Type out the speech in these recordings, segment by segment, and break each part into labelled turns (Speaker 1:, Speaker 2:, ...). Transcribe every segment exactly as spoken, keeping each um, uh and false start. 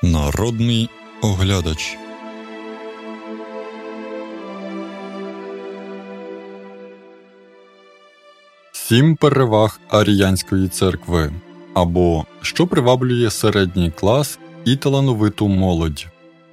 Speaker 1: Народний оглядач. Сім переваг Аріянської церкви, або що приваблює середній клас і талановиту молодь.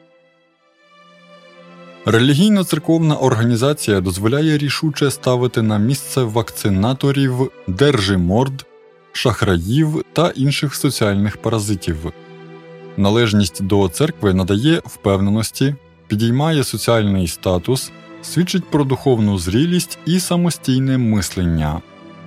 Speaker 1: Релігійно-церковна організація дозволяє рішуче ставити на місце вакцинаторів, держиморд, шахраїв та інших соціальних паразитів. Належність до церкви надає впевненості, підіймає соціальний статус, свідчить про духовну зрілість і самостійне мислення.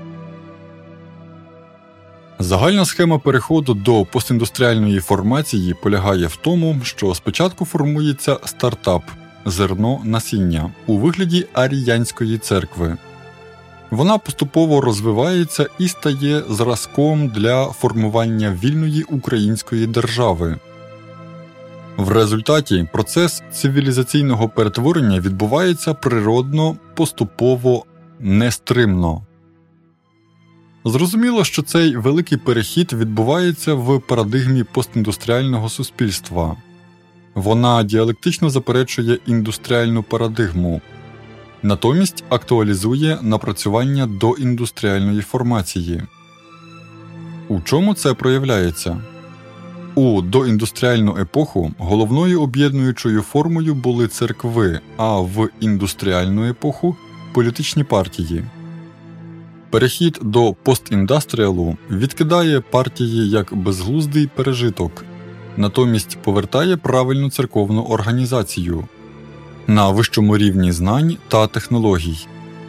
Speaker 1: Загальна схема переходу до постіндустріальної формації полягає в тому, що спочатку формується стартап – зерно насіння у вигляді Аріянської церкви. Вона поступово розвивається і стає зразком для формування вільної української держави. В результаті процес цивілізаційного перетворення відбувається природно, поступово, нестримно. Зрозуміло, що цей великий перехід відбувається в парадигмі постіндустріального суспільства. Вона діалектично заперечує індустріальну парадигму, натомість актуалізує напрацювання доіндустріальної формації. У чому це проявляється? У доіндустріальну епоху головною об'єднуючою формою були церкви, а в індустріальну епоху – політичні партії. Перехід до постіндастріалу відкидає партії як безглуздий пережиток, натомість повертає правильну церковну організацію на вищому рівні знань та технологій.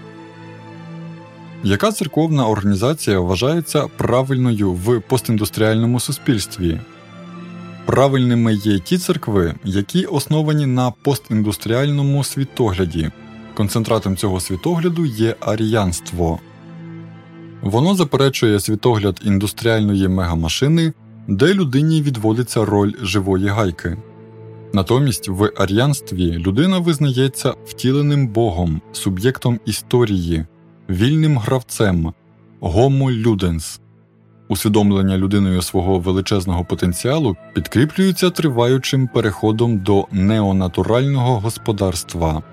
Speaker 1: Яка церковна організація вважається правильною в постіндустріальному суспільстві? Правильними є ті церкви, які основані на постіндустріальному світогляді. Концентратом цього світогляду є аріянство. Воно заперечує світогляд індустріальної мегамашини, де людині відводиться роль живої гайки. Натомість в аріянстві людина визнається втіленим Богом, суб'єктом історії, вільним гравцем, homo ludens. Усвідомлення людиною свого величезного потенціалу підкріплюється триваючим переходом до неонатурального господарства.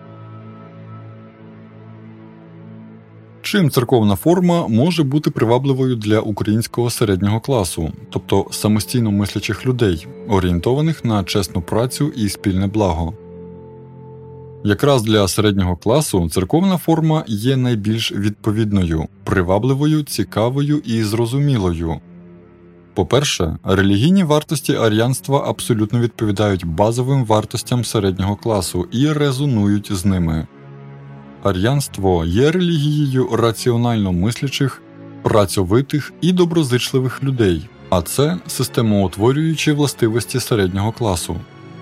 Speaker 1: Чим церковна форма може бути привабливою для українського середнього класу, тобто самостійно мислячих людей, орієнтованих на чесну працю і спільне благо? Якраз для середнього класу церковна форма є найбільш відповідною, привабливою, цікавою і зрозумілою. По-перше, релігійні вартості аріянства абсолютно відповідають базовим вартостям середнього класу і резонують з ними. Аріянство є релігією раціонально мислячих, працьовитих і доброзичливих людей, а це системоутворюючі властивості середнього класу.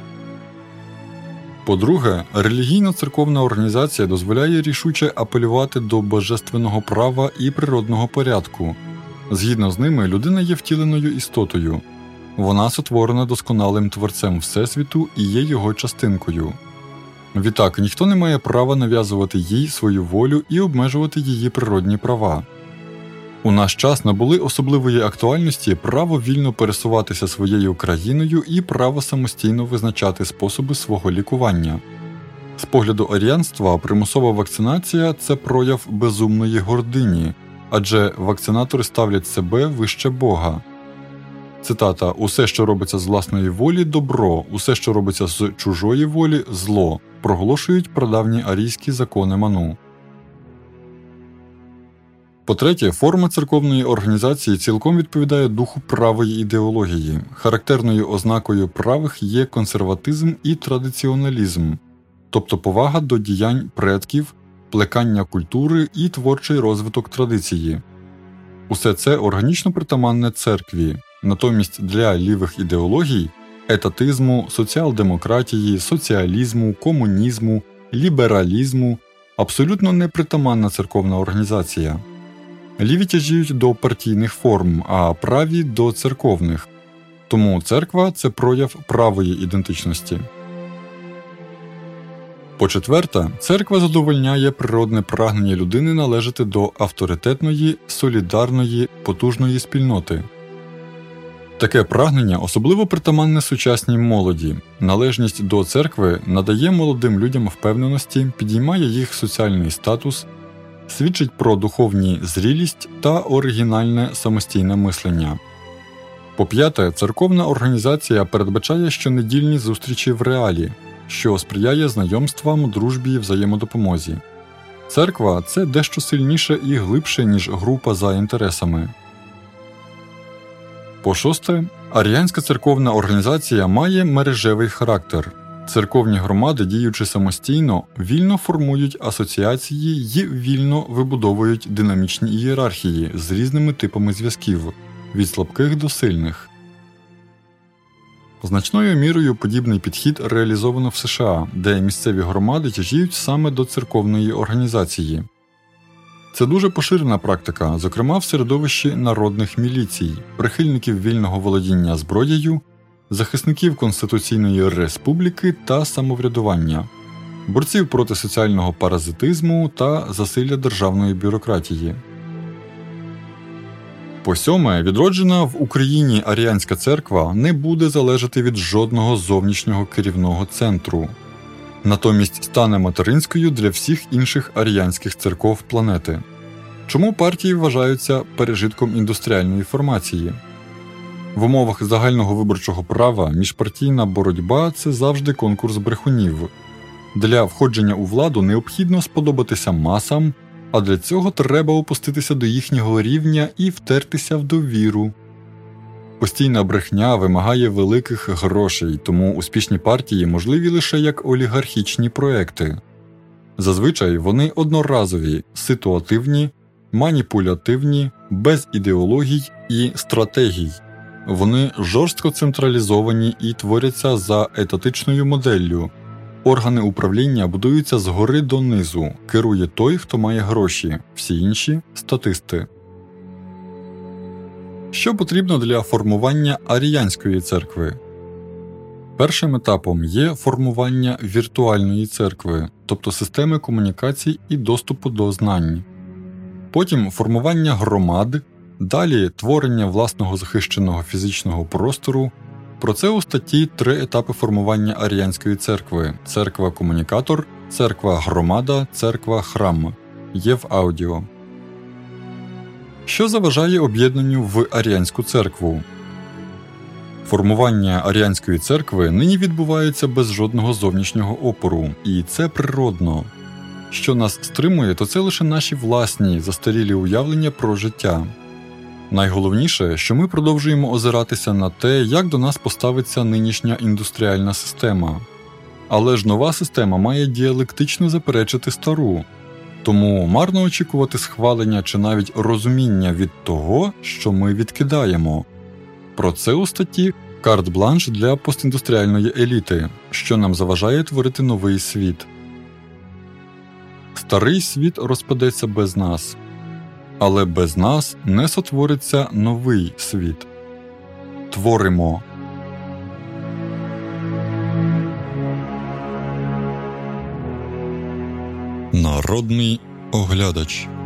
Speaker 1: По-друге, релігійно-церковна організація дозволяє рішуче апелювати до божественного права і природного порядку. Згідно з ними, людина є втіленою істотою. Вона сотворена досконалим Творцем Всесвіту і є його частинкою. Відтак, ніхто не має права нав'язувати їй свою волю і обмежувати її природні права. У наш час набули особливої актуальності право вільно пересуватися своєю країною і право самостійно визначати способи свого лікування. З погляду аріянства примусова вакцинація – це прояв безумної гордині, адже вакцинатори ставлять себе вище Бога. Цитата «Усе, що робиться з власної волі – добро, усе, що робиться з чужої волі – зло», проголошують прадавні арійські закони Ману. По-третє, форма церковної організації цілком відповідає духу правої ідеології. Характерною ознакою правих є консерватизм і традиціоналізм, тобто повага до діянь предків, плекання культури і творчий розвиток традиції. Усе це органічно притаманне церкві. Натомість для лівих ідеологій – етатизму, соціал-демократії, соціалізму, комунізму, лібералізму – абсолютно непритаманна церковна організація. Ліві тяжіють до партійних форм, а праві – до церковних. Тому церква – це прояв правої ідентичності. По-четверте, церква задовольняє природне прагнення людини належати до авторитетної, солідарної, потужної спільноти. Таке прагнення особливо притаманне сучасній молоді. Належність до церкви надає молодим людям впевненості, підіймає їх соціальний статус, свідчить про духовні зрілість та оригінальне самостійне мислення. По-п'яте, церковна організація передбачає щонедільні зустрічі в реалі, що сприяє знайомствам, дружбі і взаємодопомозі. Церква – це дещо сильніше і глибше, ніж група за інтересами. По-шосте, аріанська церковна організація має мережевий характер. Церковні громади, діючи самостійно, вільно формують асоціації й вільно вибудовують динамічні ієрархії з різними типами зв'язків – від слабких до сильних. Значною мірою подібний підхід реалізовано в США, де місцеві громади тяжіють саме до церковної організації. Це дуже поширена практика, зокрема в середовищі народних міліцій, прихильників вільного володіння зброєю, захисників Конституційної Республіки та самоврядування, борців проти соціального паразитизму та засилля державної бюрократії. По сьоме, відроджена в Україні аріанська церква не буде залежати від жодного зовнішнього керівного центру. Натомість стане материнською для всіх інших аріанських церков планети. Чому партії вважаються пережитком індустріальної формації? В умовах загального виборчого права міжпартійна боротьба – це завжди конкурс брехунів. Для входження у владу необхідно сподобатися масам, а для цього треба опуститися до їхнього рівня і втертися в довіру. Постійна брехня вимагає великих грошей, тому успішні партії можливі лише як олігархічні проекти. Зазвичай вони одноразові, ситуативні, маніпулятивні, без ідеологій і стратегій. Вони жорстко централізовані і творяться за етатичною моделлю. Органи управління будуються згори донизу, керує той, хто має гроші, всі інші – статисти. Що потрібно для формування аріанської церкви? Першим етапом є формування віртуальної церкви, тобто системи комунікацій і доступу до знань. Потім формування громад, далі творення власного захищеного фізичного простору. Про це у статті три етапи формування аріанської церкви – церква-комунікатор, церква-громада, церква-храм. Є в аудіо. Що заважає об'єднанню в аріанську церкву? Формування аріанської церкви нині відбувається без жодного зовнішнього опору, і це природно. Що нас стримує, то це лише наші власні, застарілі уявлення про життя. Найголовніше, що ми продовжуємо озиратися на те, як до нас поставиться нинішня індустріальна система. Але ж нова система має діалектично заперечити стару. Тому марно очікувати схвалення чи навіть розуміння від того, що ми відкидаємо. Про це у статті «Карт-бланш для постіндустріальної еліти», що нам заважає творити новий світ. Старий світ розпадеться без нас. Але без нас не сотвориться новий світ. Творимо. Народний оглядач.